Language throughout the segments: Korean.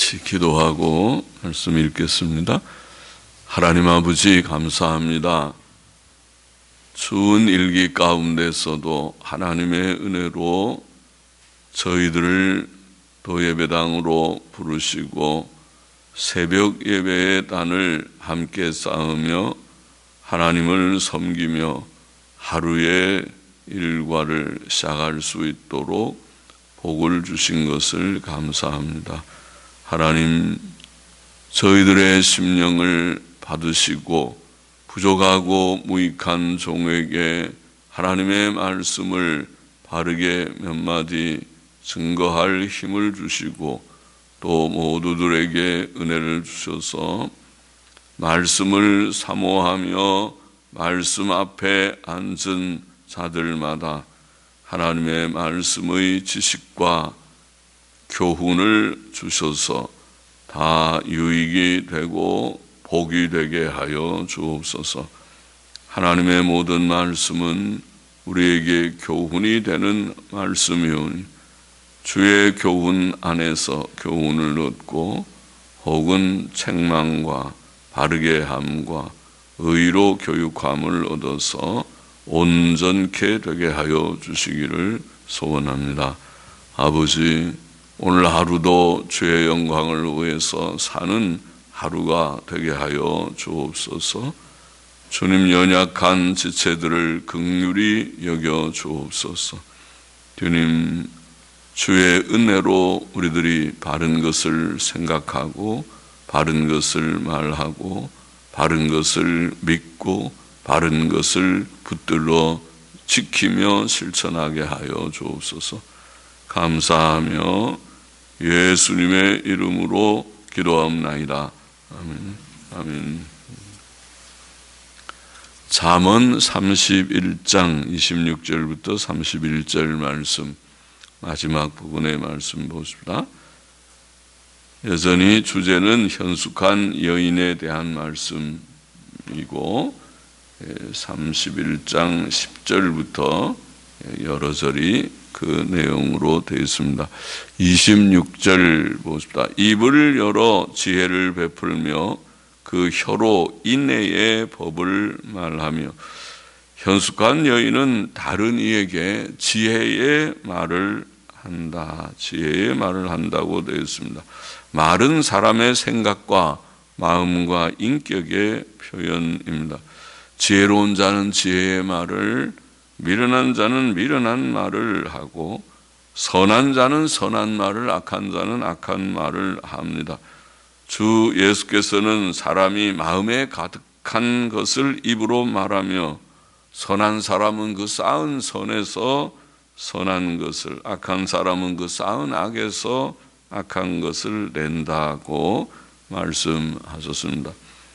같이 기도하고 말씀 읽겠습니다. 하나님 아버지 감사합니다. 추운 일기 가운데서도 하나님의 은혜로 저희들을 도예배당으로 부르시고 새벽 예배의 단을 함께 쌓으며 하나님을 섬기며 하루의 일과를 시작할 수 있도록 복을 주신 것을 감사합니다. 하나님, 저희들의 심령을 받으시고 부족하고 무익한 종에게 하나님의 말씀을 바르게 몇 마디 증거할 힘을 주시고 또 모두들에게 은혜를 주셔서 말씀을 사모하며 말씀 앞에 앉은 자들마다 하나님의 말씀의 지식과 교훈을 주셔서 다 유익이 되고 복이 되게 하여 주옵소서. 하나님의 모든 말씀은 우리에게 교훈이 되는 말씀이오니 주의 교훈 안에서 교훈을 얻고 혹은 책망과 바르게 함과 의로 교육함을 얻어서 온전케 되게 하여 주시기를 소원합니다. 아버지, 오늘 하루도 주의 영광을 위해서 사는 하루가 되게 하여 주옵소서. 주님, 연약한 지체들을 긍휼히 여겨 주옵소서. 주님, 주의 은혜로 우리들이 바른 것을 생각하고 바른 것을 말하고 바른 것을 믿고 바른 것을 붙들러 지키며 실천하게 하여 주옵소서. 감사하며 예수님의 이름으로 기도하옵나이다. 아멘. 아멘. 잠언 31장 26절부터 31절 말씀, 마지막 부분의 말씀 보십시다. 여전히 주제는 현숙한 여인에 대한 말씀이고 31장 10절부터 여러 절이 그 내용으로 되어 있습니다. 26절 보십시다. 입을 열어 지혜를 베풀며 그 혀로 인내의 법을 말하며. 현숙한 여인은 다른 이에게 지혜의 말을 한다. 지혜의 말을 한다고 되어 있습니다. 말은 사람의 생각과 마음과 인격의 표현입니다. 지혜로운 자는 지혜의 말을, 미련한 자는 미련한 말을 하고 선한 자는 선한 말을, 악한 자는 악한 말을 합니다. 주 예수께서는 사람이 마음에 가득한 것을 입으로 말하며 선한 사람은 그 쌓은 선에서 선한 것을, 악한 사람은 그 쌓은 악에서 악한 것을 낸다고 말씀하셨습니다.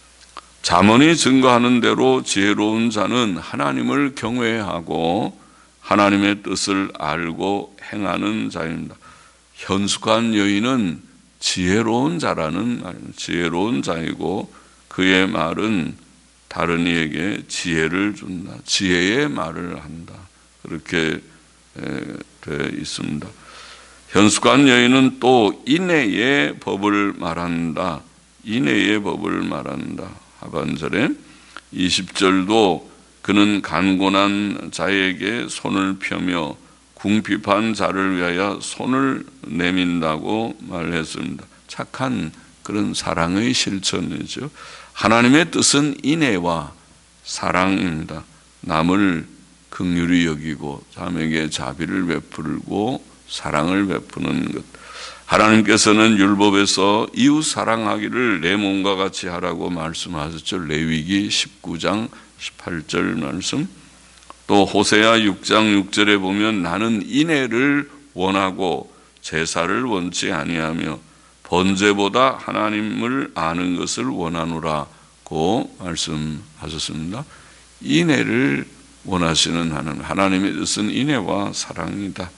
잠언이 증거하는 대로 지혜로운 자는 하나님을 경외하고 하나님의 뜻을 알고 행하는 자입니다. 현숙한 여인은 지혜로운 자라는 말입니다. 지혜로운 자이고 그의 말은 다른 이에게 지혜를 준다. 지혜의 말을 한다. 그렇게 되어 있습니다. 현숙한 여인은 또 인내의 법을 말한다. 인내의 법을 말한다. 하반절에 20절도 그는 간곤한 자에게 손을 펴며 궁핍한 자를 위하여 손을 내민다고 말했습니다. 착한 그런 사랑의 실천이죠. 하나님의 뜻은 인애와 사랑입니다. 남을 긍휼히 여기고 남에게 자비를 베풀고 사랑을 베푸는 것. 하나님께서는 율법에서 이웃 사랑하기를 내 몸과 같이 하라고 말씀하셨죠. 레위기 19장 18절 말씀. 또 호세아 6장 6절에 보면 나는 인애를 원하고 제사를 원치 아니하며 번제보다 하나님을 아는 것을 원하노라고 말씀하셨습니다. 인애를 원하시는 하나님의 뜻은 인애와 사랑이다.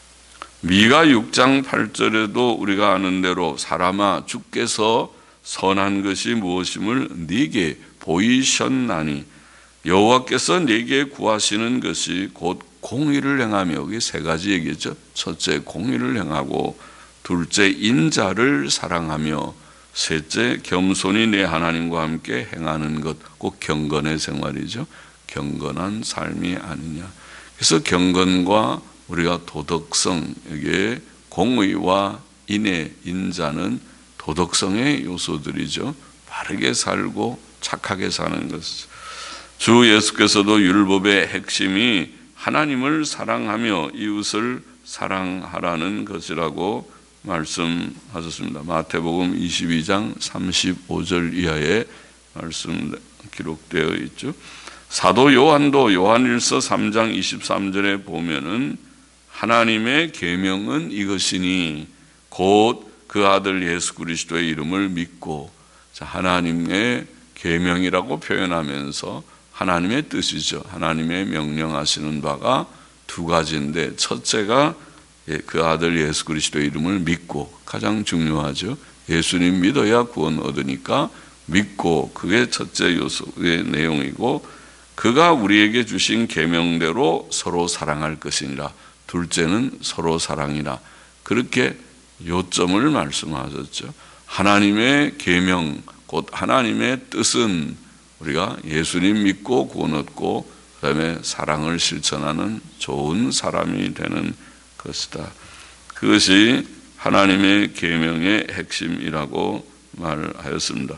미가 6장 8절에도 우리가 아는 대로 사람아 주께서 선한 것이 무엇임을 네게 보이셨나니 여호와께서 네게 구하시는 것이 곧 공의를 행하며, 여기 세 가지 얘기죠. 첫째, 공의를 행하고, 둘째 인자를 사랑하며 셋째 겸손히 내 하나님과 함께 행하는 것, 꼭 경건의 생활이죠. 경건한 삶이 아니냐. 그래서 경건과 우리가 도덕성, 여기에 공의와 인애, 인자는 도덕성의 요소들이죠. 바르게 살고 착하게 사는 것이죠. 주 예수께서도 율법의 핵심이 하나님을 사랑하며 이웃을 사랑하라는 것이라고 말씀하셨습니다. 마태복음 22장 35절 이하의 말씀 기록되어 있죠. 사도 요한도 요한일서 3장 23절에 보면은 하나님의 계명은 이것이니 곧 그 아들 예수 그리스도의 이름을 믿고, 하나님의 계명이라고 표현하면서 하나님의 뜻이죠. 하나님의 명령하시는 바가 두 가지인데, 첫째가 그 아들 예수 그리스도의 이름을 믿고, 가장 중요하죠. 예수님 믿어야 구원 얻으니까 믿고, 그게 첫째 요소의 내용이고, 그가 우리에게 주신 계명대로 서로 사랑할 것이니라. 둘째는 서로 사랑이라. 그렇게 요점을 말씀하셨죠. 하나님의 계명, 곧 하나님의 뜻은 우리가 예수님 믿고 구원 얻고 그다음에 사랑을 실천하는 좋은 사람이 되는 것이다. 그것이 하나님의 계명의 핵심이라고 말하였습니다.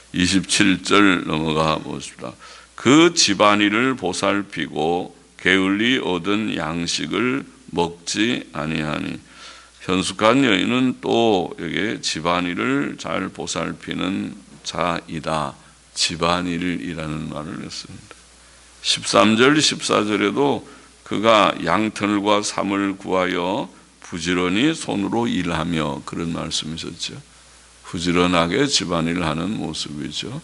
27절 넘어가 보십시다. 그 집안일을 보살피고 게을리 얻은 양식을 먹지 아니하니. 현숙한 여인은 또 여기에 집안일을 잘 보살피는 자이다. 집안일이라는 말을 했습니다. 13절, 14절에도 그가 양털과 삼을 구하여 부지런히 손으로 일하며, 그런 말씀이셨죠. 부지런하게 집안일을 하는 모습이죠.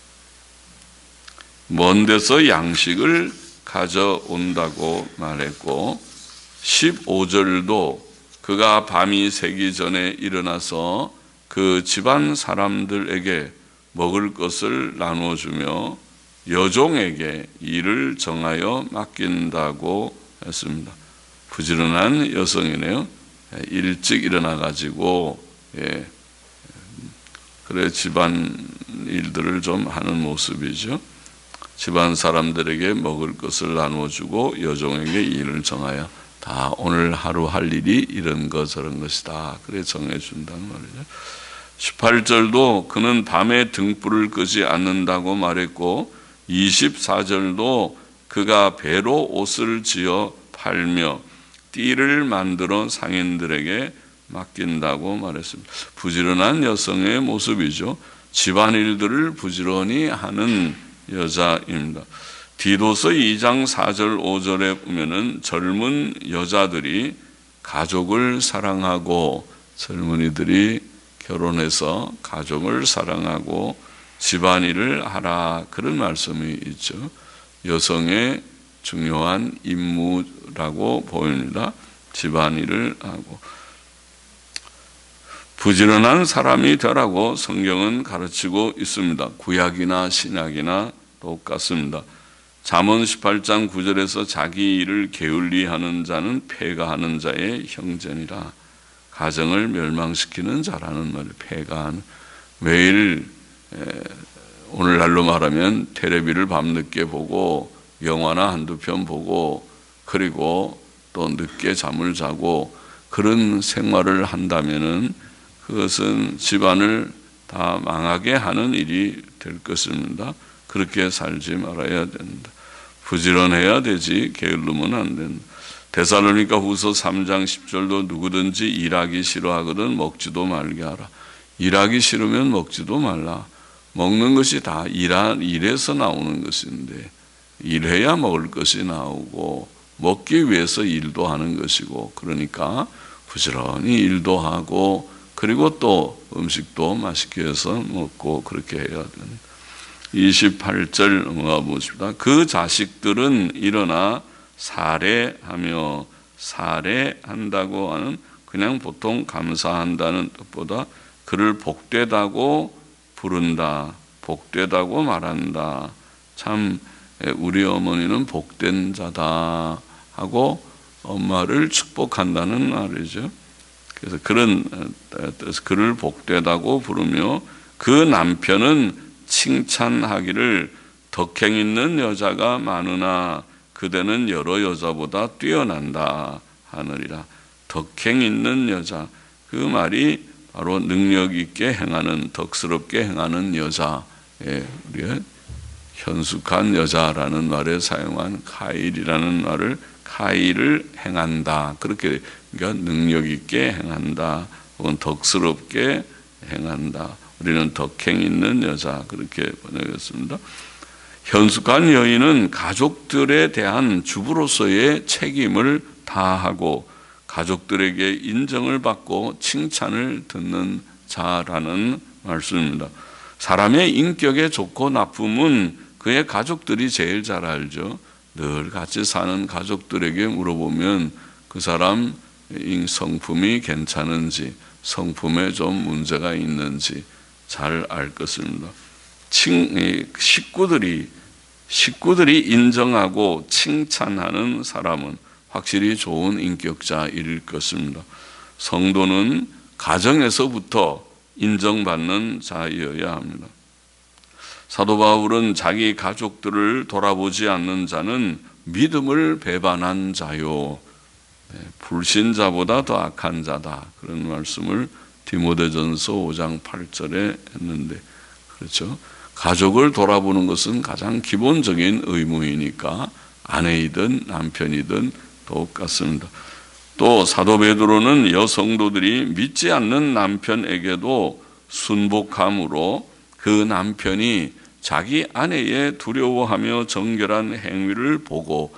먼 데서 양식을 가져온다고 말했고, 15절도 그가 밤이 새기 전에 일어나서 그 집안 사람들에게 먹을 것을 나눠주며 여종에게 일을 정하여 맡긴다고 했습니다. 부지런한 여성이네요. 일찍 일어나가지고, 그래 집안 일들을 좀 하는 모습이죠. 집안 사람들에게 먹을 것을 나눠주고 여종에게 일을 정하여, 다 오늘 하루 할 일이 이런 것 저런 것이다. 그래 정해준다는 말이죠. 18절도 그는 밤에 등불을 끄지 않는다고 말했고, 24절도 그가 배로 옷을 지어 팔며 띠를 만들어 상인들에게 맡긴다고 말했습니다. 부지런한 여성의 모습이죠. 집안일들을 부지런히 하는 여자입니다. 디도서 2장 4절 5절에 보면은 젊은 여자들이 가족을 사랑하고, 젊은이들이 결혼해서 가족을 사랑하고 집안일을 하라, 그런 말씀이 있죠. 여성의 중요한 임무라고 보입니다. 집안일을 하고 부지런한 사람이 되라고 성경은 가르치고 있습니다. 구약이나 신약이나 똑같습니다. 잠언 18장 9절에서 자기 일을 게을리 하는 자는 폐가하는 자의 형제니라. 가정을 멸망시키는 자라는 말을 폐가하는, 매일 오늘날로 말하면 텔레비를 밤늦게 보고 영화나 한두 편 보고 그리고 또 늦게 잠을 자고 그런 생활을 한다면은 그것은 집안을 다 망하게 하는 일이 될 것입니다. 그렇게 살지 말아야 된다. 부지런해야 되지 게을르면 안 된다. 데살로니가 후서 3장 10절도 누구든지 일하기 싫어하거든 먹지도 말게 하라. 일하기 싫으면 먹지도 말라. 먹는 것이 다 일에서 나오는 것인데, 일해야 먹을 것이 나오고 먹기 위해서 일도 하는 것이고, 그러니까 부지런히 일도 하고 그리고 또 음식도 맛있게 해서 먹고 그렇게 해야 됩니다. 28절 넘어가 보십시다. 그 자식들은 일어나 살해하며, 살해한다고 하는 그냥 보통 감사한다는 뜻보다 그를 복되다고 부른다, 복되다고 말한다. 참 우리 어머니는 복된 자다 하고 엄마를 축복한다는 말이죠. 그래서 그를 복되다고 부르며 그 남편은 칭찬하기를 덕행 있는 여자가 많으나 그대는 여러 여자보다 뛰어난다 하느니라. 덕행 있는 여자, 그 말이 바로 능력 있게 행하는, 덕스럽게 행하는 여자, 우리가 현숙한 여자라는 말에 사용한 카일이라는 말을 카일을 행한다. 그렇게 그러니까 능력 있게 행한다. 혹은 덕스럽게 행한다. 우리는 덕행 있는 여자 그렇게 번역했습니다. 현숙한 여인은 가족들에 대한 주부로서의 책임을 다하고 가족들에게 인정을 받고 칭찬을 듣는 자라는 말씀입니다. 사람의 인격의 좋고 나쁨은 그의 가족들이 제일 잘 알죠. 늘 같이 사는 가족들에게 물어보면 그 사람 성품이 괜찮은지, 성품에 좀 문제가 있는지 잘 알 것입니다. 식구들이 인정하고 칭찬하는 사람은 확실히 좋은 인격자일 것입니다. 성도는 가정에서부터 인정받는 자이어야 합니다. 사도 바울은 자기 가족들을 돌아보지 않는 자는 믿음을 배반한 자요, 불신자보다 더 악한 자다. 그런 말씀을 디모데전서 5장 8절에 했는데, 그렇죠. 가족을 돌아보는 것은 가장 기본적인 의무이니까 아내이든 남편이든 똑같습니다. 또 사도 베드로는 여성도들이 믿지 않는 남편에게도 순복함으로 그 남편이 자기 아내의 두려워하며 정결한 행위를 보고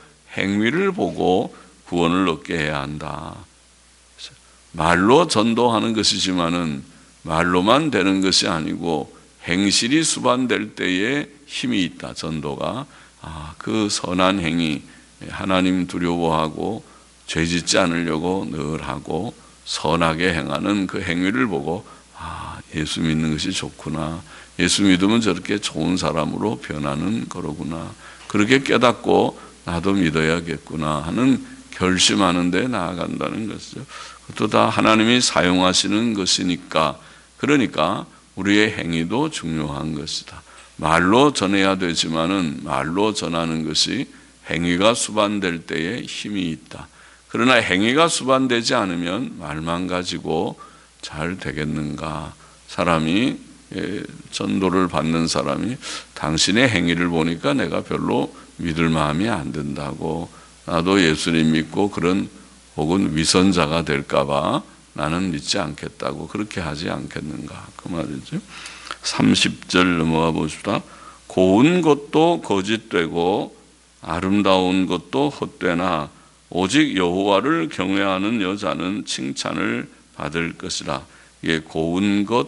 구원을 얻게 해야 한다. 말로 전도하는 것이지만은 말로만 되는 것이 아니고 행실이 수반될 때에 힘이 있다. 전도가 그 선한 행위, 하나님 두려워하고 죄짓지 않으려고 늘 하고 선하게 행하는 그 행위를 보고 예수 믿는 것이 좋구나. 예수 믿으면 저렇게 좋은 사람으로 변하는 거로구나. 그렇게 깨닫고 나도 믿어야겠구나 하는 결심하는 데 나아간다는 것이죠. 그것도 다 하나님이 사용하시는 것이니까, 그러니까 우리의 행위도 중요한 것이다. 말로 전해야 되지만은 말로 전하는 것이 행위가 수반될 때에 힘이 있다. 그러나 행위가 수반되지 않으면 말만 가지고 잘 되겠는가? 사람이 전도를 받는 사람이 당신의 행위를 보니까 내가 별로 믿을 마음이 안 든다고, 나도 예수님 믿고 그런 혹은 위선자가 될까 봐 나는 믿지 않겠다고 그렇게 하지 않겠는가? 그 말이죠. 30절 넘어가 보십시다. 고운 것도 거짓되고 아름다운 것도 헛되나 오직 여호와를 경외하는 여자는 칭찬을 받을 것이라. 이게 고운 것,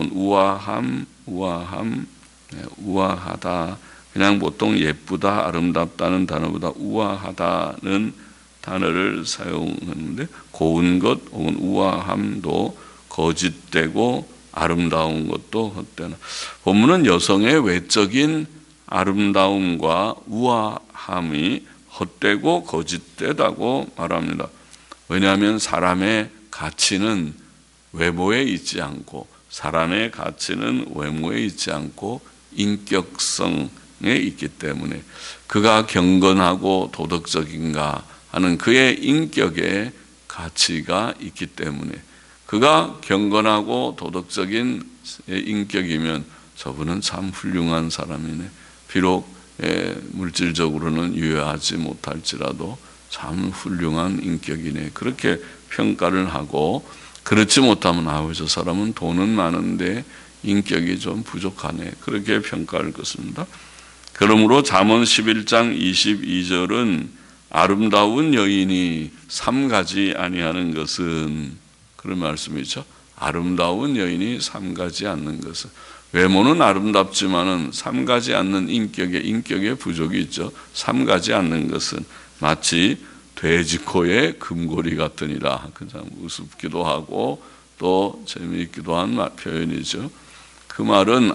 우아하다. 그냥 보통 예쁘다, 아름답다는 단어보다 우아하다는 단어를 사용하는데, 고운 것 혹은 우아함도 거짓되고 아름다운 것도 헛되나. 본문은 여성의 외적인 아름다움과 우아함이 헛되고 거짓되다고 말합니다. 왜냐하면 사람의 가치는 외모에 있지 않고, 사람의 가치는 외모에 있지 않고 인격성에 있기 때문에, 그가 경건하고 도덕적인가 하는 그의 인격의 가치가 있기 때문에, 그가 경건하고 도덕적인 인격이면 저분은 참 훌륭한 사람이네. 비록 물질적으로는 유효하지 못할지라도 참 훌륭한 인격이네. 그렇게 평가를 하고, 그렇지 못하면 저 사람은 돈은 많은데 인격이 좀 부족하네. 그렇게 평가할 것입니다. 그러므로 잠언 11장 22절은 아름다운 여인이 삼가지 아니하는 것은, 그런 말씀이죠. 아름다운 여인이 삼가지 않는 것은, 외모는 아름답지만은 삼가지 않는 인격의 부족이 있죠. 삼가지 않는 것은 마치 돼지코의 금고리 같으니라. 그냥 우습기도 하고 또 재미있기도 한 표현이죠. 그 말은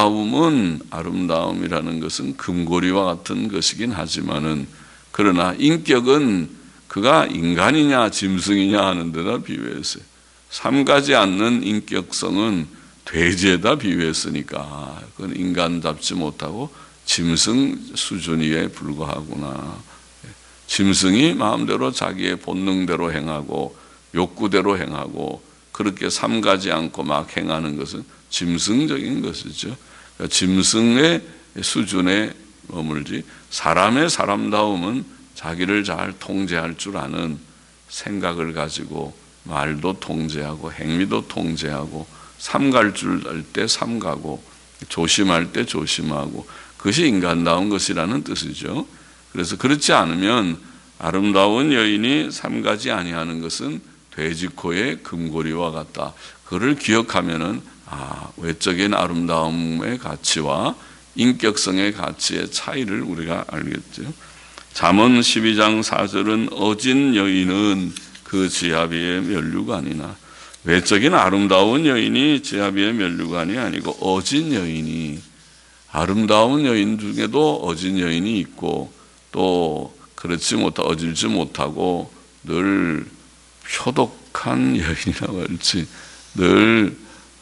아름다움이라는 것은 금고리와 같은 것이긴 하지만은, 그러나 인격은 그가 인간이냐 짐승이냐 하는 데다 비유했어요. 삼가지 않는 인격성은 돼지에다 비유했으니까 그건 인간 잡지 못하고 짐승 수준에 불과하구나. 짐승이 마음대로 자기의 본능대로 행하고 욕구대로 행하고 그렇게 삼가지 않고 막 행하는 것은 짐승적인 것이죠. 그러니까 짐승의 수준에 머물지 사람의 사람다움은 자기를 잘 통제할 줄 아는 생각을 가지고 말도 통제하고 행위도 통제하고 삼갈 줄 알 때 삼가고 조심할 때 조심하고 그것이 인간다운 것이라는 뜻이죠. 그래서 그렇지 않으면 아름다운 여인이 삼가지 아니하는 것은 돼지코의 금고리와 같다. 그를 기억하면은 외적인 아름다움의 가치와 인격성의 가치의 차이를 우리가 알겠죠. 잠언 12장 4절은 어진 여인은 그 지아비의 면류관이나 외적인 아름다운 여인이 지아비의 면류관이 아니고 어진 여인이 아름다운 여인 중에도 어진 여인이 있고 또 그렇지 못하 어질지 못하고 늘 표독한 여인이라고 할지 늘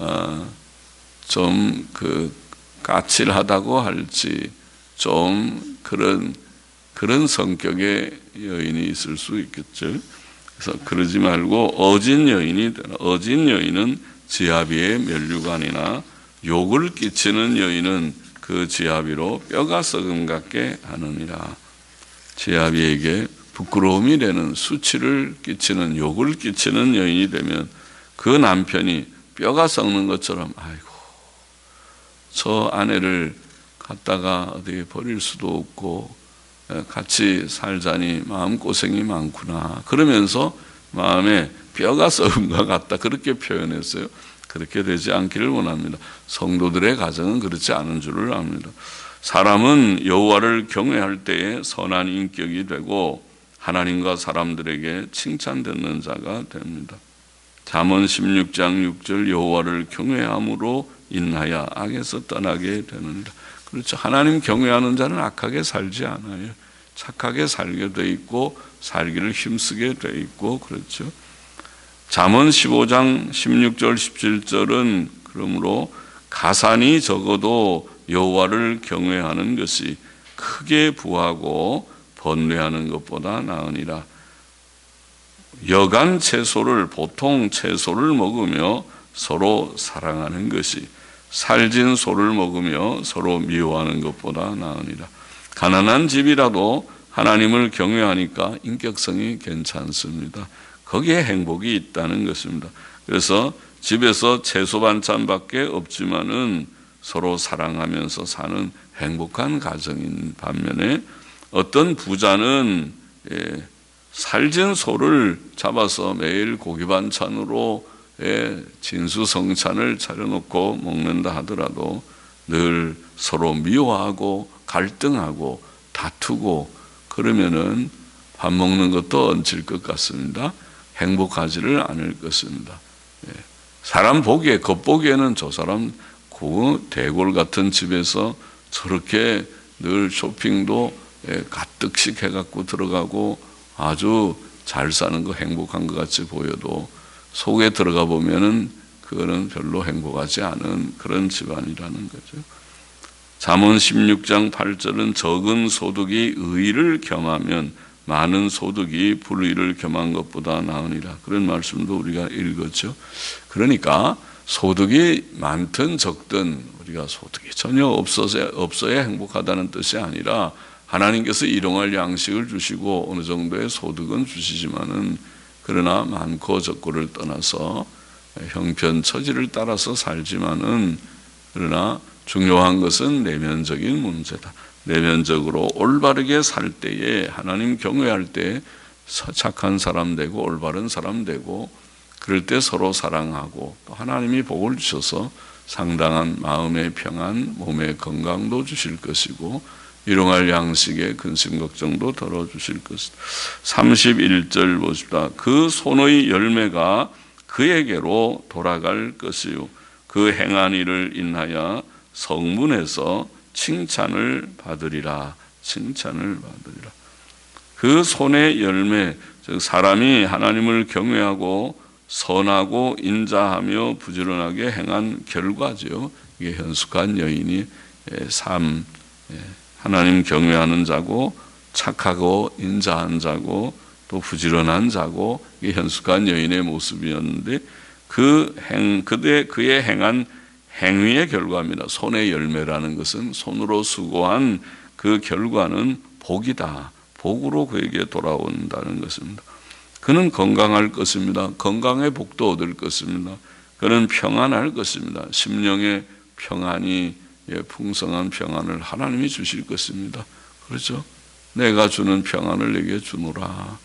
좀 그 까칠하다고 할지 좀 그런 성격의 여인이 있을 수 있겠죠. 그래서 그러지 말고 어진 여인은 지아비의 면류관이나 욕을 끼치는 여인은 그 지아비로 뼈가 썩음 같게 하느니라. 지아비에게 부끄러움이 되는 수치를 끼치는 욕을 끼치는 여인이 되면 그 남편이 뼈가 썩는 것처럼 아이고 저 아내를 갖다가 어디 버릴 수도 없고 같이 살자니 마음고생이 많구나 그러면서 마음에 뼈가 썩은 것 같다 그렇게 표현했어요. 그렇게 되지 않기를 원합니다. 성도들의 가정은 그렇지 않은 줄을 압니다. 사람은 여호와를 경외할 때에 선한 인격이 되고 하나님과 사람들에게 칭찬받는 자가 됩니다. 잠언 16장 6절 여호와를 경외함으로 인하여 악에서 떠나게 되느니라. 그렇죠. 하나님 경외하는 자는 악하게 살지 않아요. 착하게 살게 돼 있고 살기를 힘쓰게 돼 있고 그렇죠. 잠언 15장 16절 17절은 그러므로 가산이 적어도 여호와를 경외하는 것이 크게 부하고 번뇌하는 것보다 나으니라. 여간 채소를 보통 채소를 먹으며 서로 사랑하는 것이 살진 소를 먹으며 서로 미워하는 것보다 나으니라. 가난한 집이라도 하나님을 경외하니까 인격성이 괜찮습니다. 거기에 행복이 있다는 것입니다. 그래서 집에서 채소 반찬밖에 없지만은 서로 사랑하면서 사는 행복한 가정인 반면에 어떤 부자는 살진 소를 잡아서 매일 고기 반찬으로 진수성찬을 차려놓고 먹는다 하더라도 늘 서로 미워하고 갈등하고 다투고 그러면은 밥 먹는 것도 얹힐 것 같습니다. 행복하지를 않을 것입니다. 사람 보기에 겉보기에는 저 사람 그 대골 같은 집에서 저렇게 늘 쇼핑도 가득씩 해갖고 들어가고 아주 잘 사는 거 행복한 것 같이 보여도 속에 들어가 보면은 그거는 별로 행복하지 않은 그런 집안이라는 거죠. 잠언 16장 8절은 적은 소득이 의를 겸하면 많은 소득이 불의를 겸한 것보다 나으니라. 그런 말씀도 우리가 읽었죠. 그러니까 소득이 많든 적든 우리가 소득이 전혀 없어야 행복하다는 뜻이 아니라 하나님께서 일용할 양식을 주시고 어느 정도의 소득은 주시지만은 그러나 많고 적고를 떠나서 형편 처지를 따라서 살지만은 그러나 중요한 것은 내면적인 문제다. 내면적으로 올바르게 살 때에 하나님 경외할 때 착한 사람 되고 올바른 사람 되고 그럴 때 서로 사랑하고 또 하나님이 복을 주셔서 상당한 마음의 평안, 몸의 건강도 주실 것이고 일용할 양식의 근심 걱정도 덜어주실 것이다. 31절 보십시다. 그 손의 열매가 그에게로 돌아갈 것이요 그 행한 일을 인하여 성문에서 칭찬을 받으리라. 칭찬을 받으리라. 그 손의 열매, 즉 사람이 하나님을 경외하고 선하고 인자하며 부지런하게 행한 결과죠. 이게 현숙한 여인이 삶, 하나님 경외하는 자고 착하고 인자한 자고 또 부지런한 자고, 이게 현숙한 여인의 모습이었는데 그의 행한 행위의 결과입니다. 손의 열매라는 것은 손으로 수고한 그 결과는 복이다. 복으로 그에게 돌아온다는 것입니다. 그는 건강할 것입니다. 건강의 복도 얻을 것입니다. 그는 평안할 것입니다. 심령의 평안이, 풍성한 평안을 하나님이 주실 것입니다. 그렇죠? 내가 주는 평안을 내게 주노라.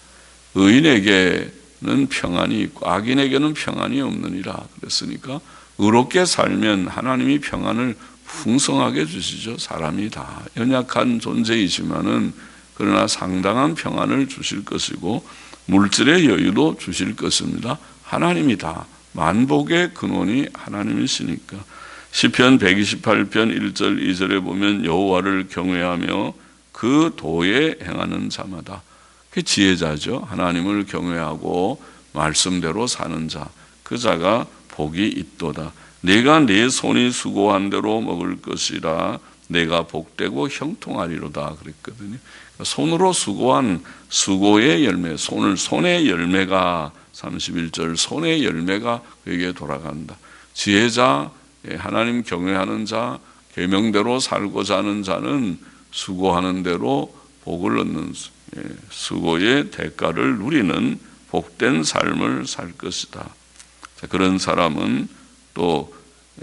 의인에게는 평안이 있고 악인에게는 평안이 없느니라 그랬으니까, 의롭게 살면 하나님이 평안을 풍성하게 주시죠. 사람이 다 연약한 존재이지만은 그러나 상당한 평안을 주실 것이고 물질의 여유도 주실 것입니다. 하나님이 다, 만복의 근원이 하나님이시니까. 시편 128편 1절 2절에 보면 여호와를 경외하며 그 도에 행하는 자마다, 그 지혜자죠. 하나님을 경외하고 말씀대로 사는 자, 그 자가 복이 있도다. 내가 네 손이 수고한 대로 먹을 것이라 내가 복되고 형통하리로다 그랬거든요. 손으로 수고한 수고의 열매, 손의 열매가 31절 손의 열매가 그에게 돌아간다. 지혜자, 하나님 경외하는 자, 계명대로 살고자 하는 자는 수고하는 대로 복을 얻는, 수고의 대가를 누리는 복된 삶을 살 것이다. 그런 사람은 또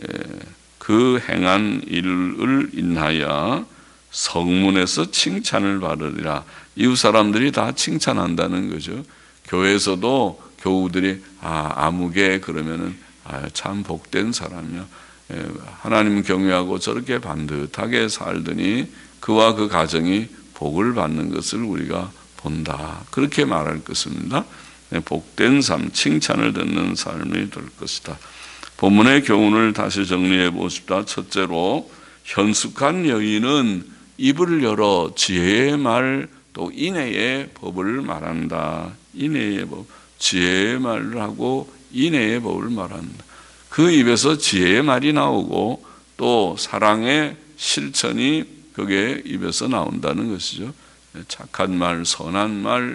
그 행한 일을 인하여 성문에서 칭찬을 받으리라. 이웃 사람들이 다 칭찬한다는 거죠. 교회에서도 교우들이 아무개 그러면은 참 복된 사람이야. 하나님 경외하고 저렇게 반듯하게 살더니 그와 그 가정이 복을 받는 것을 우리가 본다. 그렇게 말할 것입니다. 복된 삶, 칭찬을 듣는 삶이 될 것이다. 본문의 교훈을 다시 정리해 보십시다. 첫째로, 현숙한 여인은 입을 열어 지혜의 말, 또 인애의 법을 말한다. 인애의 법, 지혜의 말을 하고 인애의 법을 말한다. 그 입에서 지혜의 말이 나오고 또 사랑의 실천이 그게 입에서 나온다는 것이죠. 착한 말, 선한 말,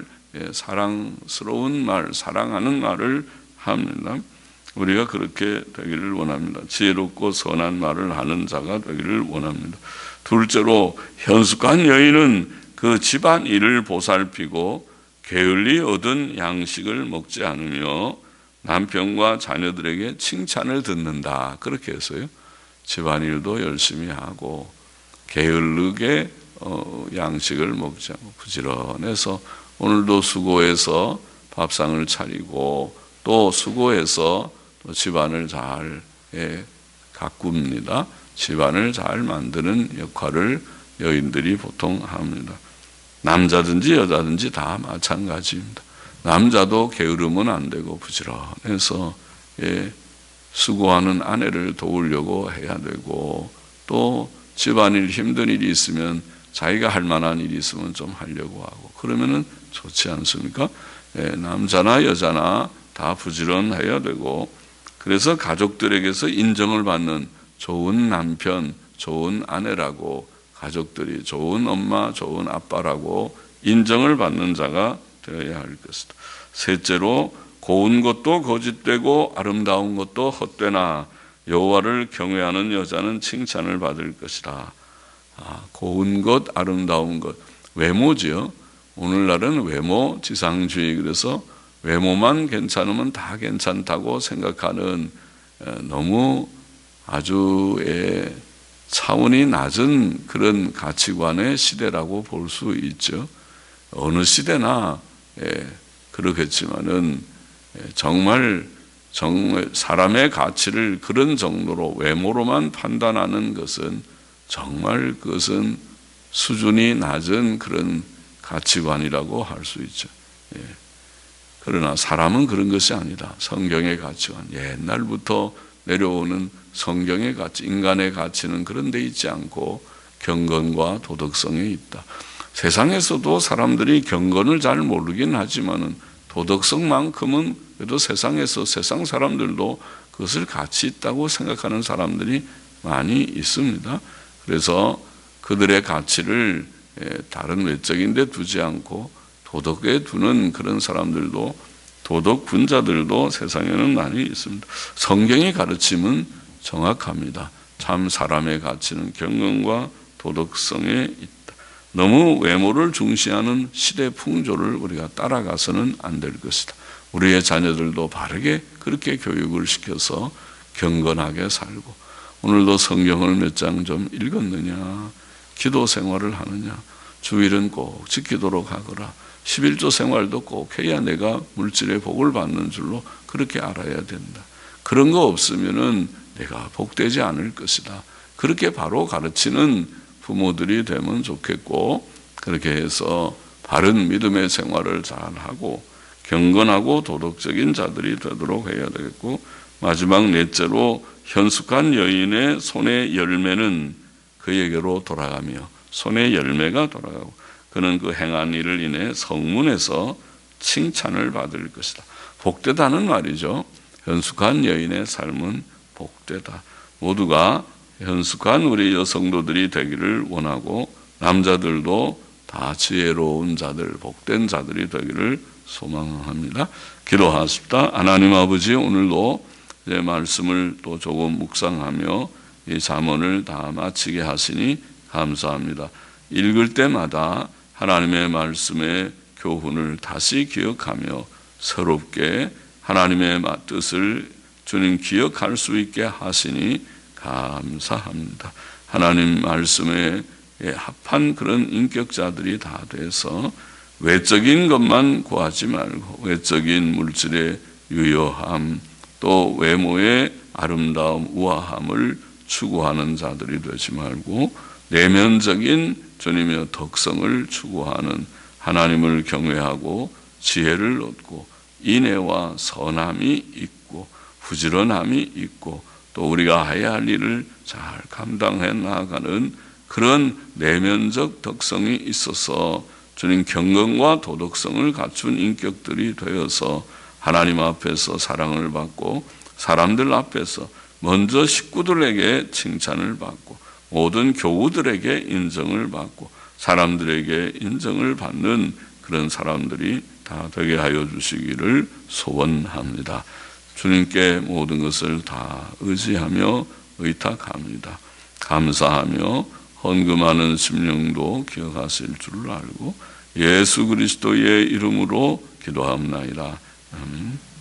사랑스러운 말, 사랑하는 말을 합니다. 우리가 그렇게 되기를 원합니다. 지혜롭고 선한 말을 하는 자가 되기를 원합니다. 둘째로, 현숙한 여인은 그 집안 일을 보살피고 게을리 얻은 양식을 먹지 않으며 남편과 자녀들에게 칭찬을 듣는다. 그렇게 해서요. 집안 일도 열심히 하고 게을르게 양식을 먹지 않고 부지런해서 오늘도 수고해서 밥상을 차리고 또 수고해서 집안을 잘 가꿉니다. 집안을 잘 만드는 역할을 여인들이 보통 합니다. 남자든지 여자든지 다 마찬가지입니다. 남자도 게으르면 안 되고 부지런해서 수고하는 아내를 도우려고 해야 되고 또 집안일 힘든 일이 있으면 자기가 할 만한 일이 있으면 좀 하려고 하고 그러면은 좋지 않습니까? 남자나 여자나 다 부지런해야 되고 그래서 가족들에게서 인정을 받는 좋은 남편, 좋은 아내라고 가족들이 좋은 엄마, 좋은 아빠라고 인정을 받는 자가 되어야 할 것이다. 셋째로 고운 것도 거짓되고 아름다운 것도 헛되나 여호와를 경외하는 여자는 칭찬을 받을 것이다. 고운 것, 아름다운 것, 외모지요. 오늘날은 외모 지상주의, 그래서 외모만 괜찮으면 다 괜찮다고 생각하는 너무 아주 차원이 낮은 그런 가치관의 시대라고 볼 수 있죠. 어느 시대나 그렇겠지만은 정말 사람의 가치를 그런 정도로 외모로만 판단하는 것은 정말 그것은 수준이 낮은 그런 가치관이라고 할 수 있죠. 그러나 사람은 그런 것이 아니다. 성경의 가치관, 옛날부터 내려오는 성경의 가치, 인간의 가치는 그런 데 있지 않고 경건과 도덕성에 있다. 세상에서도 사람들이 경건을 잘 모르긴 하지만은 도덕성만큼은 그래도 세상에서 세상 사람들도 그것을 가치 있다고 생각하는 사람들이 많이 있습니다. 그래서 그들의 가치를 다른 외적인 데 두지 않고 도덕에 두는 그런 사람들도, 도덕 분자들도 세상에는 많이 있습니다. 성경의 가르침은 정확합니다. 참 사람의 가치는 경건과 도덕성에 있다. 너무 외모를 중시하는 시대 풍조를 우리가 따라가서는 안 될 것이다. 우리의 자녀들도 바르게 그렇게 교육을 시켜서 경건하게 살고, 오늘도 성경을 몇 장 좀 읽었느냐, 기도 생활을 하느냐, 주일은 꼭 지키도록 하거라, 11조 생활도 꼭 해야 내가 물질의 복을 받는 줄로 그렇게 알아야 된다. 그런 거 없으면은 내가 복되지 않을 것이다. 그렇게 바로 가르치는 부모들이 되면 좋겠고, 그렇게 해서 바른 믿음의 생활을 잘하고 경건하고 도덕적인 자들이 되도록 해야 되겠고, 마지막 넷째로 현숙한 여인의 손의 열매는 그에게로 돌아가며, 손의 열매가 돌아가고 그는 그 행한 일을 인해 성문에서 칭찬을 받을 것이다. 복되다는 말이죠. 현숙한 여인의 삶은 복되다. 모두가 현숙한 우리 여성도들이 되기를 원하고, 남자들도 다 지혜로운 자들, 복된 자들이 되기를 소망합니다. 기도하십시다. 하나님 아버지, 오늘도 이제 말씀을 또 조금 묵상하며 이 잠언을 다 마치게 하시니 감사합니다. 읽을 때마다 하나님의 말씀의 교훈을 다시 기억하며 새롭게 하나님의 뜻을 주님 기억할 수 있게 하시니 감사합니다. 하나님 말씀에 합한 그런 인격자들이 다 돼서 외적인 것만 구하지 말고, 외적인 물질의 유효함, 또 외모의 아름다움, 우아함을 추구하는 자들이 되지 말고, 내면적인 주님의 덕성을 추구하는, 하나님을 경외하고 지혜를 얻고 인애와 선함이 있고 부지런함이 있고 또 우리가 해야 할 일을 잘 감당해 나가는 그런 내면적 덕성이 있어서 주님 경건과 도덕성을 갖춘 인격들이 되어서 하나님 앞에서 사랑을 받고, 사람들 앞에서 먼저 식구들에게 칭찬을 받고, 모든 교우들에게 인정을 받고, 사람들에게 인정을 받는 그런 사람들이 다 되게 하여 주시기를 소원합니다. 주님께 모든 것을 다 의지하며 의탁합니다. 감사하며 헌금하는 심령도 기억하실 줄 알고 예수 그리스도의 이름으로 기도합나이다. 아멘.